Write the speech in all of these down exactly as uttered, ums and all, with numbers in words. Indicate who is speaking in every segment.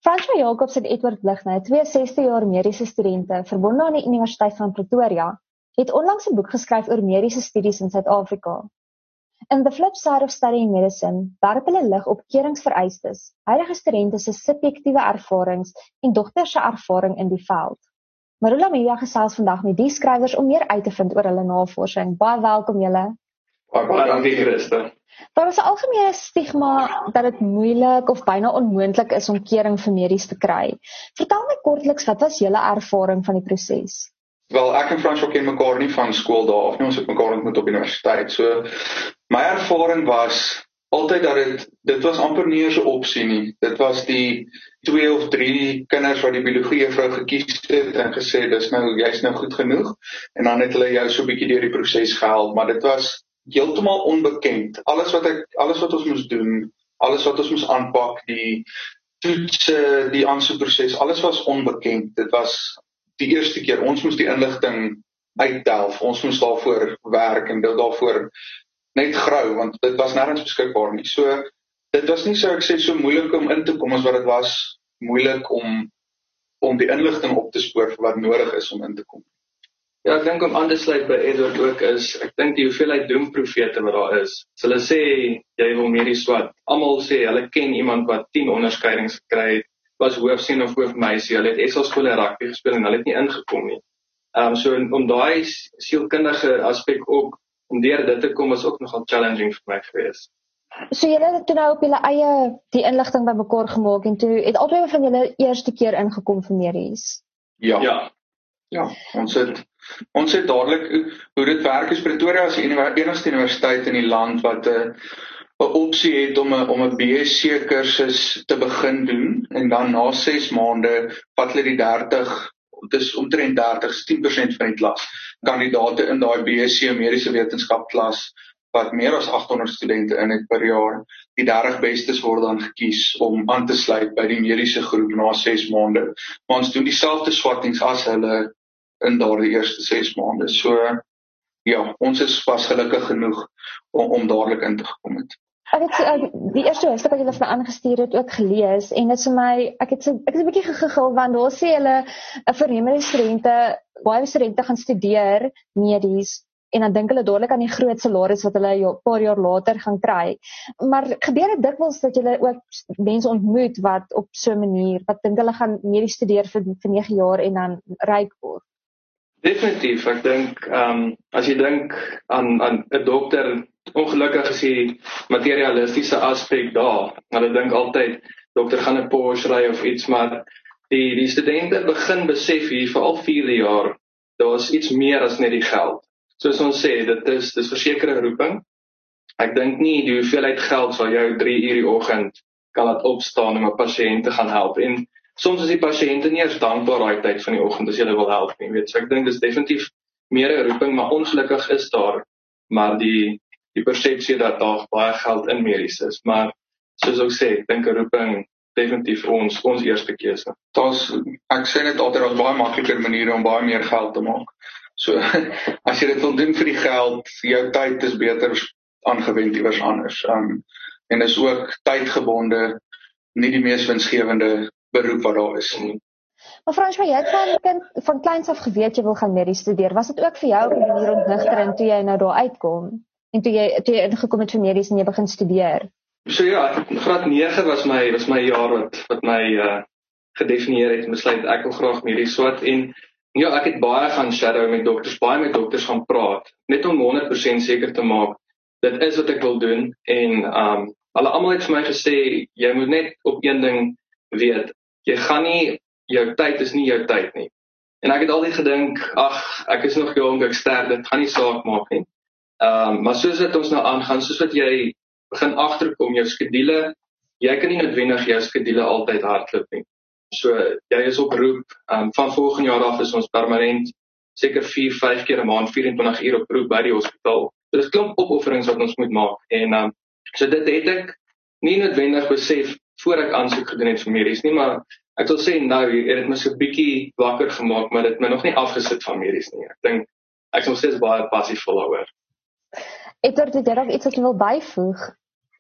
Speaker 1: François Jacobs en Edward Blighne, twee sesde jaar mediese studente, verbonde aan die Universiteit van Pretoria, het onlangs 'n boek geskryf oor mediese studies in Suid-Afrika. In The Flip Side of Studying Medicine werp hulle lig op keuringsvereistes, huidige studente se subjektiewe ervarings en dogters se ervaring in die veld. Marula Media gesels vandag met die skrywers om meer uit te vind oor hulle navorsing. Baie welkom julle.
Speaker 2: Baie baie dankie Christa.
Speaker 1: Daar is 'n algemene stigma dat dit moeilik of byna onmoontlik is om keuring vir medies te kry. Vertel my kortliks, wat was julle ervaring van die proses?
Speaker 2: Wel, ek en François ken mekaar nie van skool daar af nie, ons het mekaar ontmoet op universiteit. So my ervaring was altyd dat dit dit was amper nie eens 'n opsie nie. Dit was die twee of drie kinders wat die biologie juffrou gekies het en gesê dis nou jy's nou goed genoeg en dan het hulle jou so 'n bietjie deur die proses gehelp, maar dit was heeltemal onbekend. Alles wat ek alles wat ons moes doen, alles wat ons moes aanpak, die toetse, die aansoekproses, alles was onbekend. Dit was die eerste keer ons moes die inligting uitdelf. Ons moes daarvoor werk en dit daarvoor net grou want dit was nêrens beskikbaar nie. So dit was nie so ek sê so moeilik om in te kom as wat dit was moeilik om om die inligting op te spoor vir wat nodig is om in te kom.
Speaker 3: Ja, ek dink om aan te sluit by Edward ook is, ek dink die hoeveelheid doemprofete wat daar is. So hulle sê, jy wil medies swat. Almal sê, hulle ken iemand wat tien onderskeidings gekry het, was hoofseun of hoofmeisie, hulle het S A skool en rugby gespeel en hulle het nie ingekom nie. Um, so om daai sielkundige aspek ook, om deur dit te kom, was ook nogal challenging vir my gewees.
Speaker 1: So julle het toe nou op julle eie die inligting bymekaar gemaak en toe het albei van julle eerste keer ingekom vir medies.
Speaker 2: Ja. Ja. Ja, ons het ons het dadelik hoe dit werk is Pretoria is die enigste universiteit in die land wat 'n uh, 'n opsie het om 'n om 'n B S C kursus te begin doen en dan na ses maande vat hulle die dertig, dis omtrent dertig, tien persent van die klas. Kandidate in daai B S C mediese wetenskap klas wat meer as agthonderd studente in het per jaar. Die dertig bestes word dan gekies om aan te sluit by die mediese groep na ses maande. Maar ons doen dieselfde swattings as hulle in daardie eerste ses maande. So ja, ons is pas gelukkig genoeg om, om dadelik in te gekom het.
Speaker 1: Ek het uh, die eerste hoofstuk wat julle vir my aangestuur het ook gelees en dit is vir my ek het so ek het 'n bietjie gegigil want daar sê hulle 'n vernemende studente baie studente gaan studeer medies en dan dink hulle dadelik aan die groot salaris wat hulle 'n paar jaar later gaan kry. Maar gebeur dit dikwels dat julle ook mense ontmoet wat op so 'n manier wat dink hulle gaan medies studeer vir vir nege jaar en dan ryk word?
Speaker 3: Definitief, ek dink um, as jy dink aan aan 'n dokter, ongelukkig is die materialistiese aspek daar. Hulle dink altyd dokter gaan 'n Porsche ry of iets, maar die die studente begin besef hier vir al vierde jaar, daar's iets meer as net die geld. Soos ons sê, dit is dis versekerde roeping. Ek dink nie die hoeveelheid geld sal jou drie uur die oggend kan laat opstaan om 'n pasiënt te gaan help. En soms is die pasiënte nie eens dankbaar daai tyd van die oggend as jy hulle wil help nie, weet. So ek dink dis definitief meer 'n roeping, maar ongelukkig is daar maar die die persepsie dat daar baie geld in medies is. Maar soos ek sê, ek dink 'n roeping definitief ons ons eerste keuse.
Speaker 2: Daar's ek sê net altyd daar's baie makliker maniere om baie meer geld te maak. So as jy dit wil doen vir die geld, jou tyd is beter aangewend iewers anders. Um, en is ook tydgebonde, nie die mees winsgewende beroep wat daar is nie.
Speaker 1: Maar François, jy het van kind van kleins af geweet jy wil gaan medies studeer. Was dit ook vir jou op 'n manier ontnigterend toe jy nou daar uitkom? En toe jy toe jy ingekom het vir medies en jy begin studeer?
Speaker 3: So ja, graad nege was my was my jaar wat wat my uh, gedefinieer het en besluit ek wil graag medies swat en ja, ek het baie gaan shadow met dokters, baie met dokters gaan praat, net om honderd persent seker te maak dit is wat ek wil doen en um hulle almal het vir my gesê jy moet net op een ding weet, jy gaan nie jou tyd is nie jou tyd nie. En ek het altyd gedink, ag, ek is nog jong, ek sterf, dit gaan nie saak maak nie. Um maar soos dit ons nou aangaan, soos wat jy begin agterkom jou skedule, jy kan nie noodwendig jou skedule altyd hardloop nie. So jy is op roep, um, van volgende jaar af is ons permanent seker vier, vyf keer 'n maand, vyf-en-twintig uur op roep by die hospitaal. So dis klomp opofferings wat ons moet maak en um, so dit het ek nie noodwendig besef voor ek aansoek gedoen het vir medies nie, maar ek wil sê nou, het dit my so 'n bietjie wakker gemaak, maar dit het my nog nie afgesit van medies nie. Ek dink ek sal steeds baie passievol daaroor.
Speaker 1: Edward, het jy nog iets wat jy wil byvoeg?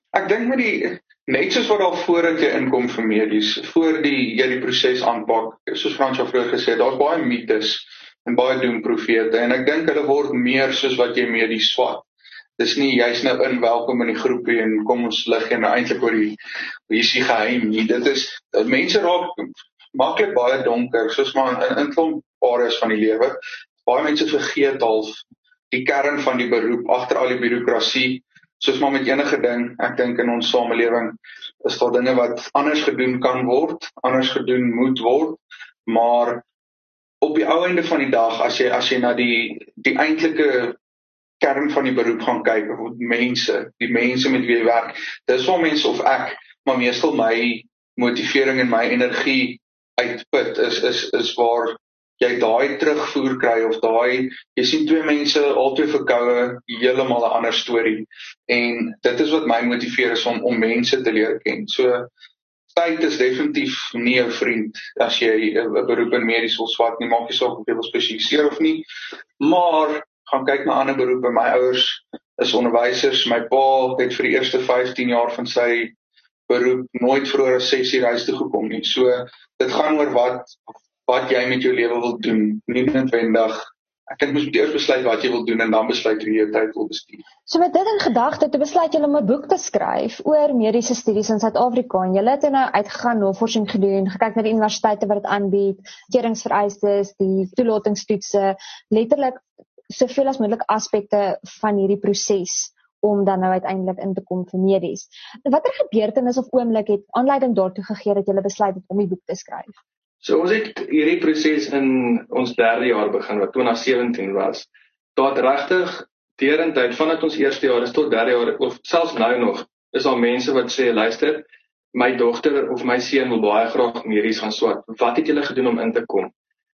Speaker 2: Ek dink met die net soos wat daar voordat jy inkom vir medies, voor die jy die proses aanpak, soos Frans vroeër gesê het, daar's baie mites en baie doemprofete en ek dink hulle word meer soos wat jy medies swat. Dis nie jy's nou in welkom in die groepie en kom ons lig en nou eintlik oor die hier is die geheim nie. Dit is mense raak maklik baie donker, soos maar in in klomp areas van die lewe. Baie mense vergeet half die kern van die beroep agter al die bureaukrasie. Soos maar met enige ding, ek dink in ons samelewing is daar dinge wat anders gedoen kan word, anders gedoen moet word, maar op die ou einde van die dag, as jy as jy na die die eintlike kern van die beroep gaan kyk, of mense, die mense met wie jy werk, dis waar mense of ek, maar meestal my motivering en my energie uitput, is, is, is waar jy daai terugvoer kry, of daai, jy sien twee mense, al twee verkoue, heeltemal 'n ander storie, en dit is wat my motiveer is om, om mense te leer ken. So, tyd is definitief nie jou vriend, as jy 'n beroep in medies wil swat nie, maak jy saak of jy wil spesialiseer of nie, maar, gaan kyk na ander beroepe, my ouers is onderwysers, my pa het vir die eerste vyftien jaar van sy beroep nooit vroeër as ses uur huis toe gekom nie, so, dit gaan oor wat, wat jy met jou lewe wil doen, nie noodwendig, ek dink mens moet eers besluit wat jy wil doen, en dan besluit hoe jy jou tyd wil bestuur.
Speaker 1: So met dit in gedagte, toe besluit julle om 'n boek te skryf oor mediese studies in Suid-Afrika, en julle het nou uitgegaan, navorsing gedoen, gekyk na die universiteite wat dit aanbied, keuringsvereistes, die toelatingstoetse, letterlik soveel as moontlik aspekte van hierdie proses, om dan nou uiteindelik in te kom vir medies. Watter gebeurtenis of oomblik het aanleiding daartoe gegee dat julle besluit het om die boek te skryf?
Speaker 3: So ons het hierdie proses in ons derde jaar begin, wat twintig sewentien was. Daar het regtig deurentyd, vanaf ons eerste jaar is tot derde jaar, of selfs nou nog, is daar mense wat sê, luister, my dogter of my seun wil baie graag medies gaan swat. Wat het julle gedoen om in te kom?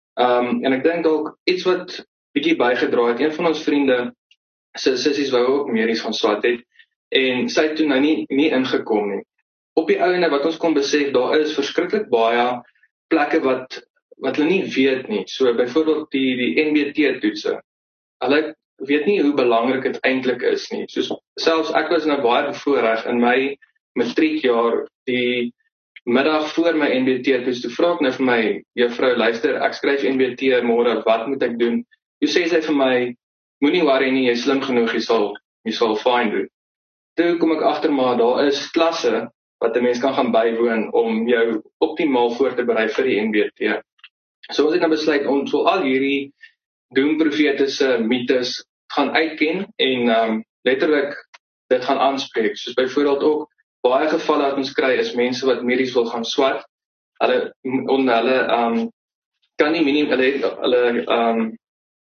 Speaker 3: Um, en ek dink ook iets wat bietjie bygedra het, een van ons vriende, sy sissies wou ook medies gaan swat het, en sy het toe nou nie, nie ingekom nie. Op die ouene wat ons kon besef, daar is verskriklik baie plekke wat, wat hulle nie weet nie, so byvoorbeeld die, die N B T-toetse, hulle weet nie hoe belangrik dit eintlik is nie, soos, selfs ek was nou baie bevoorreg in my matriekjaar, die middag voor my N B T-toets, toe vra ek nou vir my, juffrou, luister, ek skryf N B T môre, wat moet ek doen? Toe sê sy vir my, moenie worry nie, jy is slim genoeg, jy sal, jy sal fine doen. Toe kom ek agter, maar daar is klasse, wat 'n mens kan gaan bywoon, om jou optimaal voor te berei vir die N B T. So ons het nou besluit, ons wil al hierdie doemprofetiese mites gaan uitken, en um, letterlik dit gaan aanspreek, soos byvoorbeeld ook, baie gevalle wat ons kry, is mense wat medies wil gaan swat, hulle, on, hulle um, kan nie minimum, hulle, hulle um,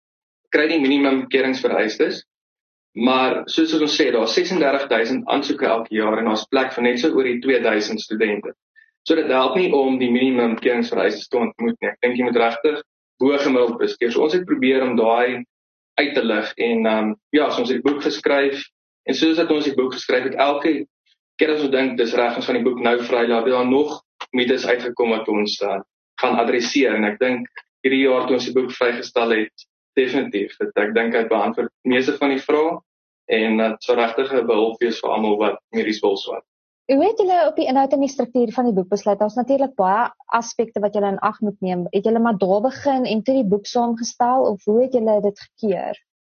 Speaker 3: kry die minimum keuringsvereistes, maar soos ons sê, daar is ses en dertig duisend aansoeke elke jaar, en daar is plek vir net so oor die twee duisend studente. So dit help nie om die minimum keuringsvereistes te ontmoet nie. Ek dink jy moet regtig bo gemiddeld presteer. So ons het probeer om daai uit te lig, en um, ja, so ons het die boek geskryf, en soos dat ons die boek geskryf het, elke keer as ons dink, dis reg, ons gaan die boek nou vrylaat, het daar nog mites uitgekom wat ons uh, gaan adresseer, en ek dink, hierdie jaar toe ons die boek vrygestel het, definitief, dat ek dink hy beantwoord meeste van die vrae, en dit sou regtig 'n behulp wees vir almal wat medies wil swat.
Speaker 1: Hoe het julle op die inhoud en die struktuur van die boek besluit? Daar's natuurlik baie aspekte wat julle in ag moet neem. Het julle maar daar begin en toe die boek saamgestel, of hoe het julle dit gekeur?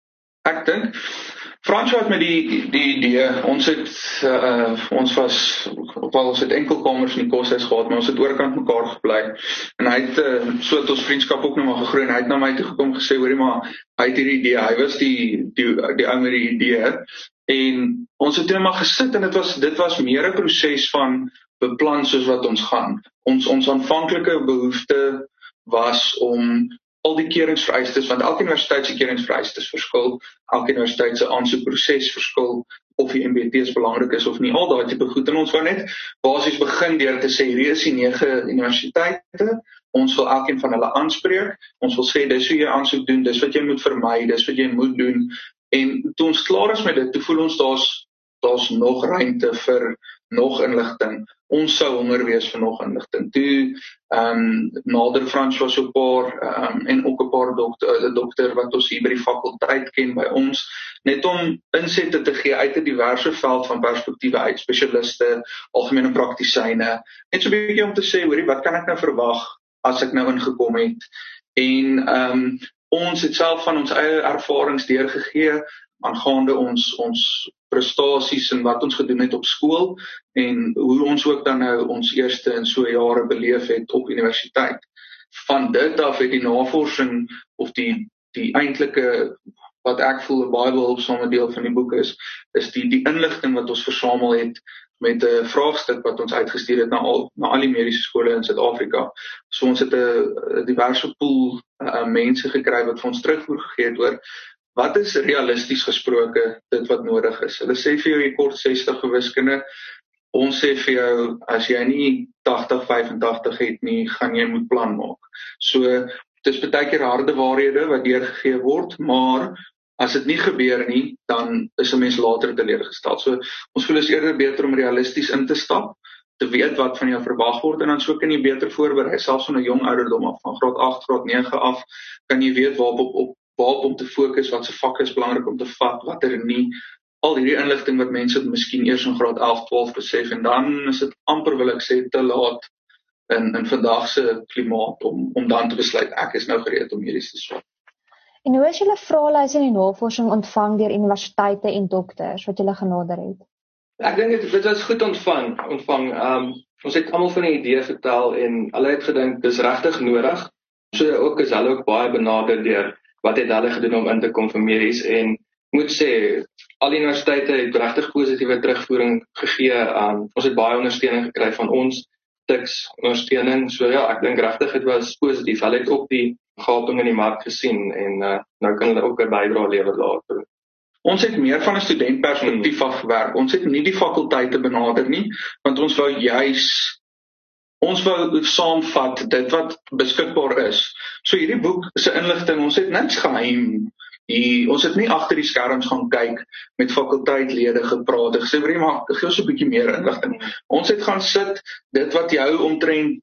Speaker 2: Ek dink, Frans het met die, die idee, ons het, uh, ons was, wel ons het enkelkamers in die koshuis gehad, maar ons het oorkant mekaar gebly, en hy het, uh, so het ons vriendskap ook nou maar gegroei, en hy het na my toe gekom gesê, hoorie maar, hy het hierdie idee, hy was die, die, die ou met die idee, en ons het nou maar gesit, en dit was, dit was meer 'n proses van beplan soos wat ons gaan. Ons, ons aanvanklike behoefte was om al die keuringsvereistes, want elke universiteit se keuringsvereistes verskil, elke universiteit se aansoekproses verskil, of die N B T's belangrik is of nie, al daai tipe goed, en ons wou net basies begin deur te sê, hier is die nege universiteite, ons wil elkeen van hulle aanspreek, ons wil sê, dis hoe jy aansoek doen, dis wat jy moet vermy, dis wat jy moet doen, en toe ons klaar is met dit, toe voel ons daar's daar's nog ruimte vir nog inligting. Ons sou honger wees vir nog inligting. Toe um, nader François so 'n paar um, en ook 'n paar dokter, 'n dokter wat ons hier by die fakulteit ken by ons, net om insette te gee uit 'n diverse veld van perspektiewe uit, spesialiste, algemene praktisyne, net so 'n bietjie om te sê, hoorie, wat kan ek nou verwag as ek nou ingekom het? En um, ons het self van ons eie ervarings deurgegee aangaande ons ons prestasies en wat ons gedoen het op skool en hoe ons ook dan nou ons eerste in so jare beleef het op universiteit. Van dit af het die navorsing of die die eintlike wat ek voel 'n baie behulpsame deel van die boek is, is die die inligting wat ons versamel het met 'n vraagstuk wat ons uitgestuur het na al na al die mediese skole in Suid-Afrika. So ons het 'n diverse pool uh, mense gekry wat vir ons terugvoer gegee het oor wat is realisties gesproke dit wat nodig is. Hulle sê vir jou jy kort sestig vir wiskunde. Ons sê vir jou as jy nie tagtig vyfentagtig het nie, gaan jy moet plan maak. So dis baie keer harde waarhede wat deurgegee word, maar as dit nie gebeur nie, dan is 'n mens later teleurgestel. So ons voel is eerder beter om realisties in te stap, te weet wat van jou verwag word en dan so kan jy beter voorberei, selfs van 'n jong ouderdom af, van graad agt, graad nege af, kan jy weet waarop op, op waarop om te fokus, wat se vakke is belangrik om te vat, watter nie. Al hierdie inligting wat mense miskien eers in graad elf, twaalf besef en dan is dit amper wil ek sê te laat in in vandag se klimaat om om dan te besluit ek is nou gereed om medies te swat.
Speaker 1: En hoe is julle vraelyste en die navorsing ontvang deur universiteite en dokters wat julle genader het?
Speaker 3: Ek dink dit, dit was goed ontvang. ontvang. Um, ons het almal van die idee vertel en hulle het gedink dis regtig nodig. So ook is hulle ook baie benader deur wat het hulle gedoen om in te kom vir medies en moet sê, al die universiteite het regtig positiewe terugvoering gegee. Um, ons het baie ondersteuning gekry van ons, T I Ks ondersteuning. So ja, ek dink regtig dit was positief. Hulle het ook die gaping in die mark gesien en uh, nou kan hulle ook 'n bydrae lewer later.
Speaker 2: Ons het meer van 'n studentperspektief hmm. afgewerk. Ons het nie die fakulteite benader nie, want ons wou juis ons wou saamvat dit wat beskikbaar is. So hierdie boek se inligting, ons het niks geheim. Die, ons het nie agter die skerms gaan kyk met fakulteitlede gepraat en gesê, maar gee ons 'n bietjie meer inligting. Ons het gaan sit, dit wat jou omtrent,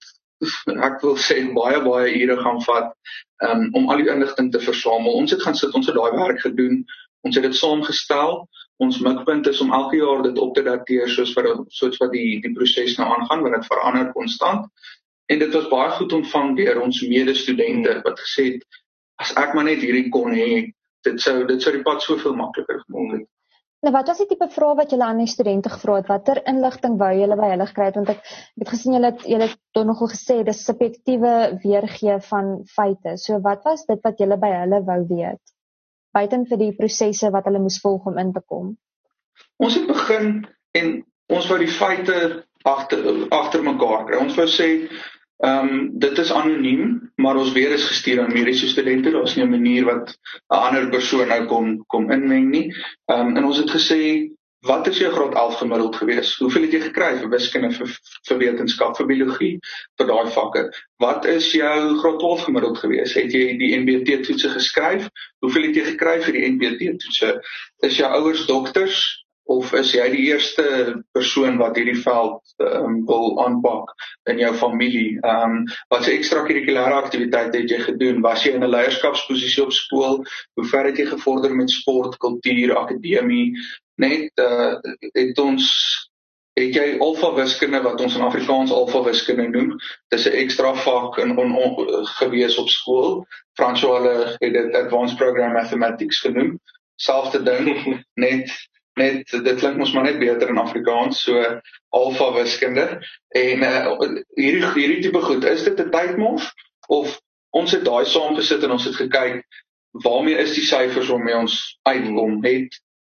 Speaker 2: ek wil sê, baie, baie ure gaan vat, um, om al die inligting te versamel. Ons het gaan sit, ons het daai werk gedoen, ons het dit saamgestel, ons mikpunt is om elke jaar dit op te dateer, soos wat, soos wat die, die proses nou aangaan, want dit verander konstant, en dit was baie goed ontvang deur ons medestudente, wat gesê het, as ek maar net hierdie kon hê, dit sou, dit sou die pad soveel makliker gemaak het.
Speaker 1: Nou, wat was die tipe vrae wat julle aan die studente gevra het? Watter inligting wou julle by hulle gekry het? Want ek het gesien julle het, julle het toch nogal gesê, dis subjektiewe weergee van feite. So wat was dit wat julle by hulle wou weet? Buiten vir die prosesse wat hulle moes volg om in te kom?
Speaker 2: Ons het begin en ons wou die feite agter, agter mekaar kry. Ons wou sê, Um, dit is anoniem, maar ons weer is gestuur aan mediese studente, daar is nie 'n manier wat 'n ander persoon nou kom, kom inmeng nie. Um, en ons het gesê, wat is jou graad elf gemiddeld gewees? Hoeveel het jy gekry vir wiskunde, vir, vir wetenskap, vir biologie, vir daai vakke? Wat is jou graad twaalf gemiddeld gewees? Het jy die N B T-toetse geskryf? Hoeveel het jy gekry vir die N B T-toetse? Is jou ouers dokters? Of is jy die eerste persoon wat hierdie veld um, wil aanpak in jou familie? Um, wat se ekstrakurrikulêre aktiwiteite het jy gedoen? Was jy in 'n leierskapsposisie op skool? Hoe ver het jy gevorder met sport, kultuur, akademie? Net uh, het ons het jy alfa wiskunde wat ons in Afrikaans alfa wiskunde noem. Dis 'n ekstra vak in on, on, gewees op skool. François hulle het dit Advanced Program Mathematics genoem. Selfde ding, net net, dit klink ons maar net beter in Afrikaans, so alfa wiskunde, en uh, hierdie, hierdie type goed, is dit 'n tydmors, of ons het daai saamgesit en ons het gekyk, waarmee is die syfers waarmee ons uitkom, het,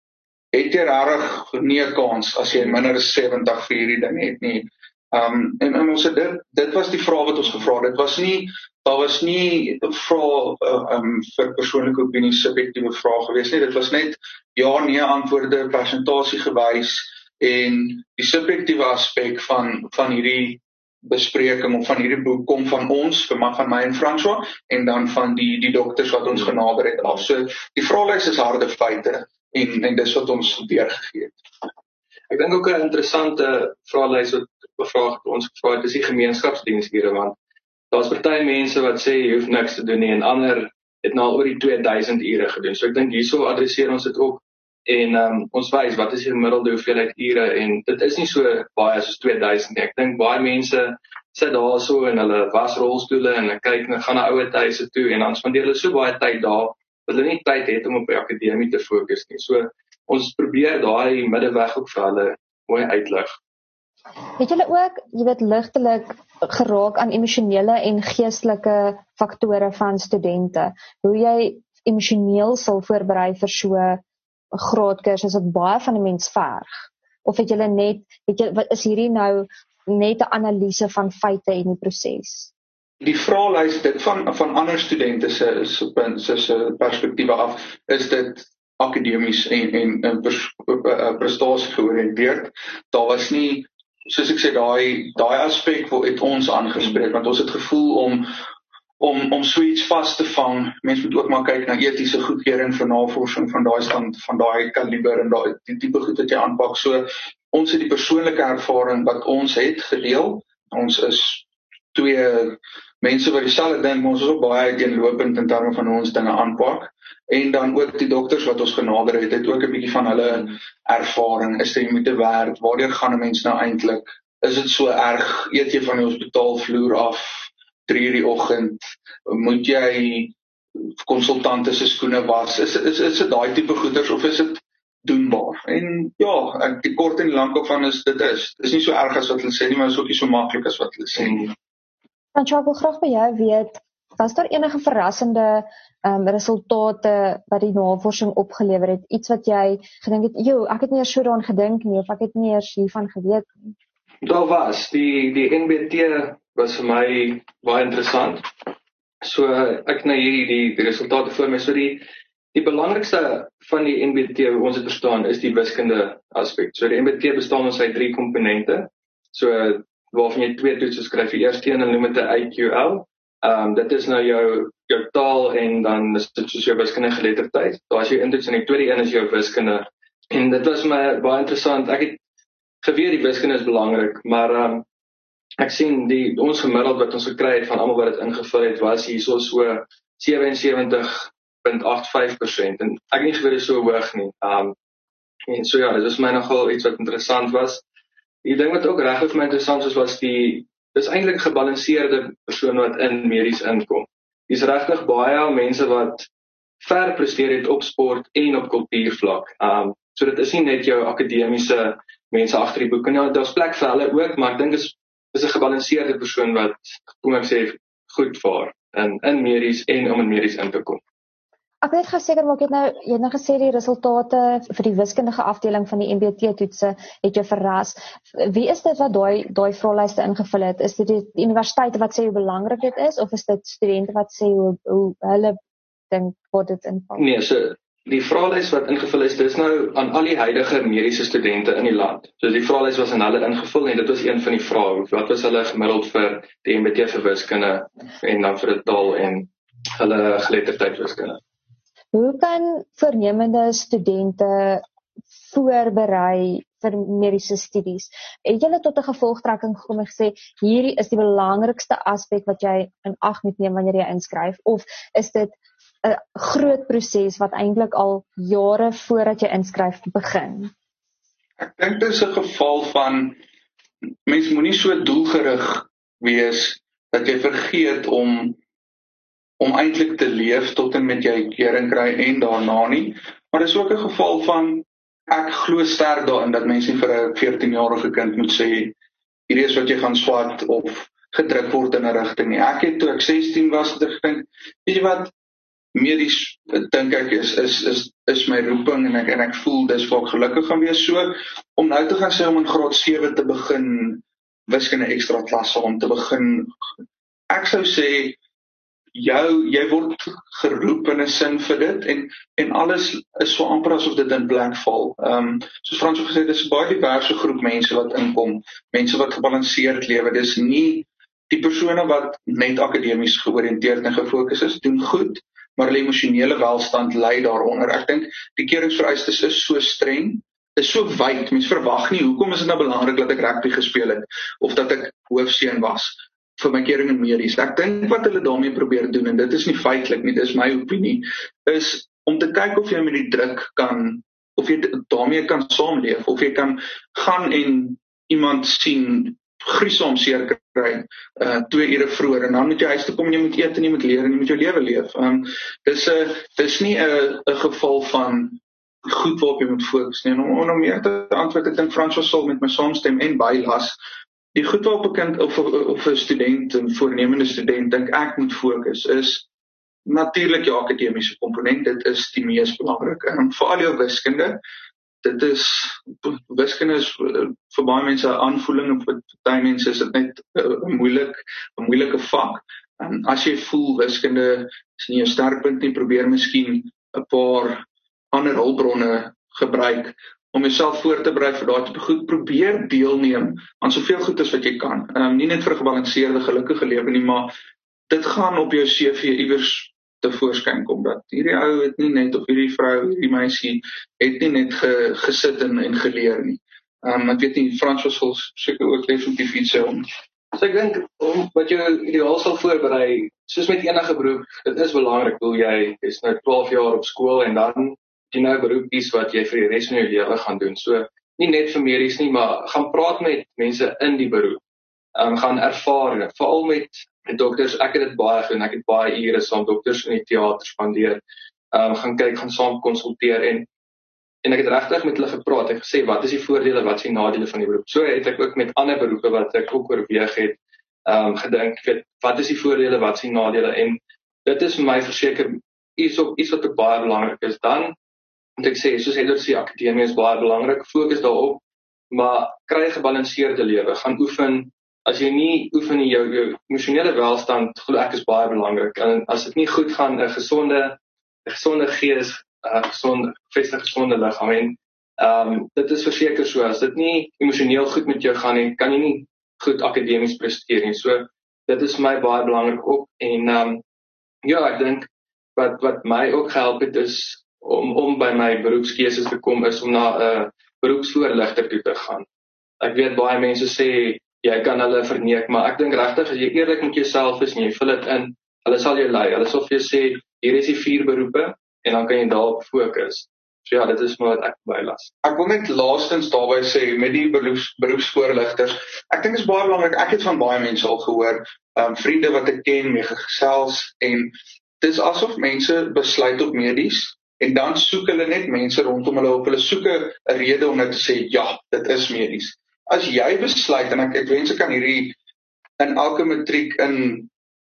Speaker 2: het jy rarig nie 'n kans, as jy minder as sewentig vir hierdie ding het nie, um, en, en ons het dit, dit was die vraag wat ons gevra, dit was nie, daar was nie vrae uh, um, vir persoonlike opinie, subjektiewe vrae gewees nie, dit was net ja, nee antwoorde, presentasie gewys, en die subjektiewe aspek van, van hierdie bespreking, of van hierdie boek, kom van ons, van my en François, en dan van die, die dokters wat ons genader het af. So, die vraelys is harde feite, en, en dis wat ons deurgegee het.
Speaker 3: Ek dink ook 'n interessante vraelys wat bevraag ons gevra het, is die gemeenskapsdiensure, want daar's party mense wat sê jy hoef niks te doen nie en ander het nou al oor die twee duisend ure gedoen. So ek dink hierso adresseer ons dit ook en um, ons wys wat is die gemiddelde hoeveelheid ure en dit is nie so baie soos twee duisend nie. Ek dink baie mense sit daar so en hulle was rolstoele en hulle kyk en gaan na ouer huise toe en dan spandeer hulle so baie tyd daar dat hulle nie tyd het om op die akademie te fokus nie. So ons probeer daai middeweg ook vir hulle mooi uitlig.
Speaker 1: Het julle ook, jy weet, ligtelik geraak aan emosionele en geestelike faktore van studente? Hoe jy emosioneel sal voorberei vir so 'n graadkursus wat baie van 'n mens verg? Of het julle net, het jy, wat is hierdie nou net 'n analise van feite en die proses?
Speaker 2: Die vraelys dit van van ander studente se se se perspektiewe af is dit akademies en en, en pers, prestasie georiënteerd. Daar was nie, soos ek sê, daai daai aspek wat het ons aangespreek, want ons het gevoel om om om so iets vas te vang. Mense moet ook maar kyk na etiese goedkeuring vir navorsing van daai stand, van daai kaliber en daai die tipe goed wat jy aanpak. So ons het die persoonlike ervaring wat ons het gedeel. Ons is twee mense wat dieselfde dink, maar ons is ook baie uiteenlopend in terme van hoe ons dinge aanpak. En dan ook die dokters wat ons genader het, het ook 'n bietjie van hulle ervaring. Is dit moeite werd? Waardeur gaan 'n mens nou eintlik? Is dit so erg? Eet jy van die hospitaalvloer af drie uur die oggend? Moet jy konsultante se skoene was? Is is is dit daai tipe goeders of is dit doenbaar? En ja, ek die kort en die lank op van is dit is. Dit is nie so erg as wat hulle sê nie, maar is ook nie so maklik as wat hulle sê nie.
Speaker 1: Want ek wil graag by jou weet, was daar enige verrassende um, resultate wat die navorsing opgelewer het? Iets wat jy gedink het, "Jo, ek het nie eers so daaraan gedink nie," of "Ek het nie eers hiervan geweet nie."
Speaker 3: Daar was, die die N B T was vir my baie interessant. So ek nou hier die, die resultate voor my, so die die belangrikste van die N B T, hoe ons dit verstaan, is die wiskunde aspek. So die N B T bestaan ons uit drie komponente. So waarvan jy twee toetse skryf. Die eerste een noem dit 'n I Q L. Um, dit is nou jou jou taal en dan is dit soos jou wiskundige geletterdheid. Daar is jou intoets en die tweede een is jou wiskunde. En dit was my baie interessant. Ek het geweet die wiskunde is belangrik, maar um, ek sien die ons gemiddeld wat ons gekry het van almal wat dit ingevul het was hierso so sewensewentig komma agt vyf persent en ek het nie geweet dit is so hoog nie. Um, en so ja, dit was my nogal iets wat interessant was. Die ding wat ook regtig vir my interessant was, was die dis eintlik gebalanseerde persoon wat in medies inkom. Dis regtig baie mense wat ver presteer het op sport en op kultuurvlak. Um, so dit is nie net jou akademiese mense agter die boeke nie. Daar's plek vir hulle ook, maar ek dink is is 'n gebalanseerde persoon wat, kom ek sê, goed vaar in in medies en om in medies in te kom.
Speaker 1: Ek weet geseker maak jy nou jy het nou gesê die resultate vir die wiskundige afdeling van die N B T-toetse het jou verras. Wie is dit wat daai daai vraelyste ingevul het? Is dit die universiteite wat sê hoe belangrik dit is of is dit studente wat sê hoe hoe hulle dink wat dit inval?
Speaker 3: Nee, so die vraelys wat ingevul is, dis nou aan al die huidige mediese studente in die land. So die vraelys was aan hulle ingevul en dit was een van die vrae. Wat was hulle gemiddeld vir die N B T vir wiskunde en dan vir die taal en hulle geletterdheid wiskunde?
Speaker 1: Hoe kan voornemende studente voorberei vir mediese studies? Het julle tot 'n gevolgtrekking gekom en gesê hierdie is die belangrikste aspek wat jy in ag moet neem wanneer jy inskryf, of is dit 'n groot proses wat eintlik al jare voordat jy inskryf begin?
Speaker 2: Ek dink dit is 'n geval van mens moenie so doelgerig wees dat jy vergeet om om eintlik te leef tot en met jy kering kry en daarna nie. Maar dis ook 'n geval van ek glo sterk daarin dat mense nie vir 'n veertienjarige kind moet sê hierdie is wat jy gaan swat of gedruk word in 'n rigting nie. Ek het toe ek sestien was het ek gedink, weet jy wat, medies dink ek is is is is my roeping en ek en ek voel dis waar ek gelukkig gaan wees. So om nou te gaan sê om in graad sewe te begin wiskunde ekstra klasse om te begin, ek sou sê jou jy word geroep in 'n sin vir dit en en alles is so amper asof dit in blank val. Ehm um, soos Frans het gesê, dis 'n baie diverse groep mense wat inkom, mense wat gebalanseerd lewe. Dis nie die persone wat net akademies georiënteerd en gefokus is, doen goed, maar hulle emosionele welstand lei daaronder. Ek dink die keuringsvereistes is so streng is so wyd, mens verwag nie, hoekom is dit nou belangrik dat ek rugby gespeel het, of dat ek hoofseun was, vir my kering in medies. Ek dink wat hulle daarmee probeer doen, en dit is nie feitelik nie, dit is my opinie, is om te kyk of jy met die druk kan, of jy daarmee kan saamleef, of jy kan gaan en iemand sien, gruisam seer kry, uh, twee ure vroeër, en dan moet jy huis toe kom en jy moet eet en jy moet leer en jy moet jou lewe leef. Um, dis, a, dis nie 'n geval van goed waarop jy moet fokus nie. En om, om meer te antwoord, ek dink François sal met my saamstem en bylas, die goed waarop 'n kind of, of 'n student, 'n voornemende student, dink ek moet fokus, is natuurlik die akademiese komponent, dit is die mees belangrike. En veral jou wiskunde, dit is, wiskunde is vir baie mense 'n aanvoeling, en vir baie mense is dit net 'n moeilik, 'n moeilike vak. En as jy voel wiskunde is nie jou sterkpunt nie, probeer miskien 'n paar ander hulpbronne gebruik om jouself voor te berei vir daardie goed. Probeer deelneem aan soveel goed as wat jy kan. Um, nie net vir 'n gebalanseerde, gelukkige lewe nie, maar dit gaan op jou C V iewers tevoorskyn kom, dat hierdie ou het nie net, of hierdie vrou, hierdie meisie, het nie net ge, gesit en, en geleer nie. Um, ek weet nie, François sal seker ook definitief iets sê om.
Speaker 3: So ek dink, om wat jou ideaal sal voorberei, soos met enige beroep, dit is belangrik, wil jy, is nou twaalf jaar op skool, en dan jy nou 'n beroep kies wat jy vir die res van jou lewe gaan doen. So, nie net vir medies nie, maar gaan praat met mense in die beroep. Um, gaan ervaar, veral met met dokters, ek het dit baie gedoen, ek het baie ure saam dokters in die teater spandeer, um, gaan kyk, gaan saam konsulteer, en en ek het regtig met hulle gepraat, ek gesê, wat is die voordele, wat is die nadele van die beroep? So het ek ook met ander beroepe wat ek ook oorweeg het, um, gedink, weet, wat is die voordele, wat is die nadele, en dit is vir my verseker, iets, op, iets wat ook baie belangrik is. Dan moet ek sê, soos Edward sê, akademie is baie belangrik, fokus daarop, maar kry 'n gebalanseerde lewe, gaan oefen. As jy nie oefen nie, jou, jou emosionele welstand, glo ek, is baie belangrik. En as dit nie goed gaan, 'n gesonde, 'n gesonde gees, 'n gesonde, vestig gesonde liggaam, en um, dit is verseker so, as dit nie emosioneel goed met jou gaan nie, kan jy nie goed akademies presteer nie. So, dit is vir my baie belangrik ook. En um, ja, ek dink, wat, wat my ook gehelp het, is om, om by my beroepskeuses te kom, is om na 'n uh, beroepsvoorligter toe te gaan. Ek weet baie mense sê, jy kan hulle verneek, maar ek dink regtig, as jy eerlik met jouself is en jy vul dit in, hulle sal jou lei. Hulle sal vir jou sê, hier is die vier beroepe, en dan kan jy daarop fokus. So ja, dit is maar wat ek bylas.
Speaker 2: Ek wil net laastens daarby sê, met die beroeps, beroepsvoorligters, ek dink is baie belangrik, ek het van baie mense al gehoor, um, vriende wat ek ken, mee gesels, en dit is asof mense besluit op medies, en dan soek hulle net mense rondom hulle op, hulle soek 'n rede om net te sê, ja, dit is medies. As jy besluit, en ek, ek wens ek kan hierdie in elke matriek in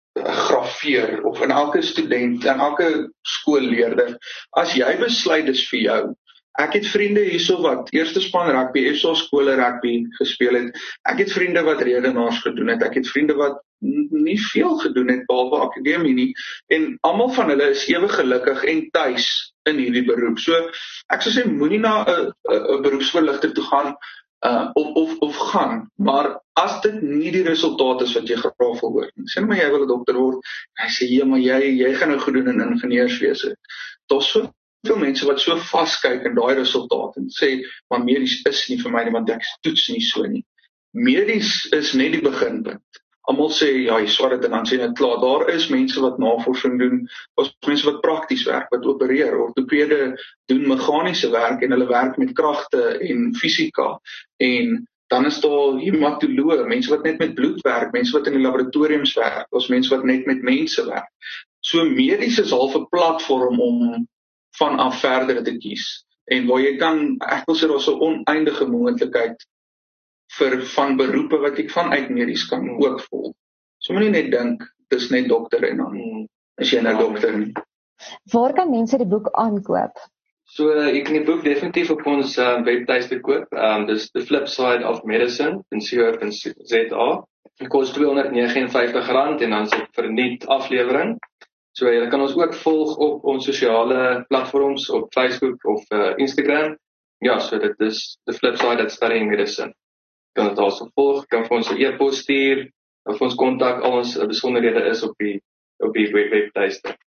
Speaker 2: grafeer, of in elke student, in elke skoolleerder, as jy besluit dis vir jou, ek het vriende hierso wat eerste span rugby, F S A skole rugby gespeel het, ek het vriende wat redenaars gedoen het, ek het vriende wat nie veel gedoen het, behalwe akademie nie, en almal van hulle is ewe gelukkig en tuis in hierdie beroep. So, ek sou sê, moenie na 'n beroepsvoorligter toe gaan, Uh, of, of, of gaan, maar as dit nie die resultaat is wat jy graag wil hoor, sê maar jy wil 'n dokter word, en hy sê, ja, maar jy, jy gaan nou goed doen in ingenieurswese. Daar's soveel mense wat so vaskyk in daai resultaat, en sê, maar medies is nie vir my nie, want ek toets nie so nie. Medies is net die beginpunt. Almal sê, ja, jy swaar dit, en dan sê net klaar, daar is mense wat navorsing doen, daar's mense wat prakties werk, wat opereer, ortopede doen meganiese werk, en hulle werk met kragte en fisika, en dan is daar hematoloë, mense wat net met bloed werk, mense wat in die laboratoriums werk, daar's mense wat net met mense werk. So medies is half 'n platform om van af verder te kies, en waar jy kan, ek wil sê, daar's 'n oneindige moontlikheid vir van beroepe wat ek vanuit medies kan ook volg. So moenie net dink, dis net dokter en dan is jy nou dokter nie.
Speaker 1: Waar kan mense die boek aankoop?
Speaker 3: So, uh, jy kan die boek definitief op ons uh, webtuiste koop. Um, dis The Flip Side of Medicine, in C O dot Z A. Dit kos tweehonderd vyf en negentig rand, en dan is dit verniet aflewering. So, jy kan ons ook volg op ons sosiale platforms, op Facebook of uh, Instagram. Ja, so dit is The Flip Side of Studying Medicine. Kan dit also volg, kan vir ons 'n e-pos stuur, of ons kontak, al ons besonderhede is op die op die webtuiste.